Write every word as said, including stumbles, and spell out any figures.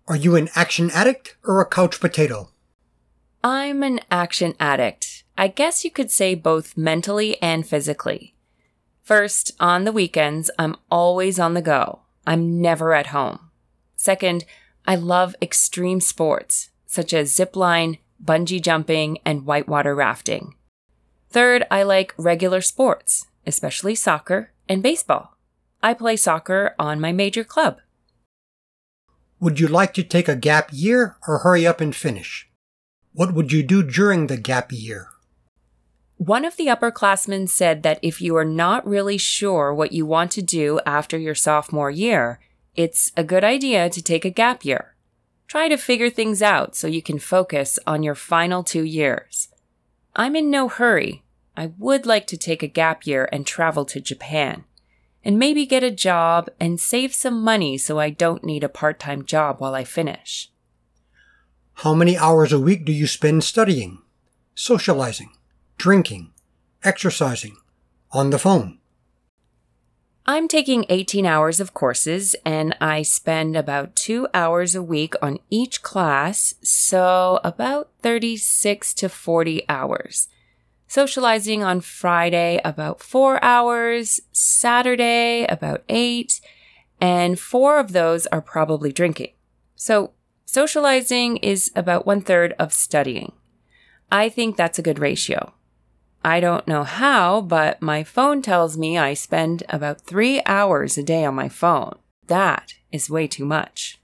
Are you an action addict or a couch potato? I'm an action addict. I guess you could say both mentally and physically. First, on the weekends, I'm always on the go. I'm never at home. Second, I love extreme sports, such as zipline, bungee jumping, and whitewater rafting. Third, I like regular sports, especially soccer and baseball. I play soccer on my major club. Would you like to take a gap year or hurry up and finish? What would you do during the gap year? One of the upperclassmen said that if you are not really sure what you want to do after your sophomore year, it's a good idea to take a gap year. Try to figure things out so you can focus on your final two years. I'm in no hurry. I would like to take a gap year and travel to Japan, and maybe get a job and save some money so I don't need a part-time job while I finish. How many hours a week do you spend studying, socializing, drinking, exercising, on the phone? I'm taking eighteen hours of courses, and I spend about two hours a week on each class, so about thirty-six to forty hours. Socializing on Friday about four hours, Saturday about eight, and four of those are probably drinking. So socializing is about one third of studying. I think that's a good ratio. I don't know how, but my phone tells me I spend about three hours a day on my phone. That is way too much.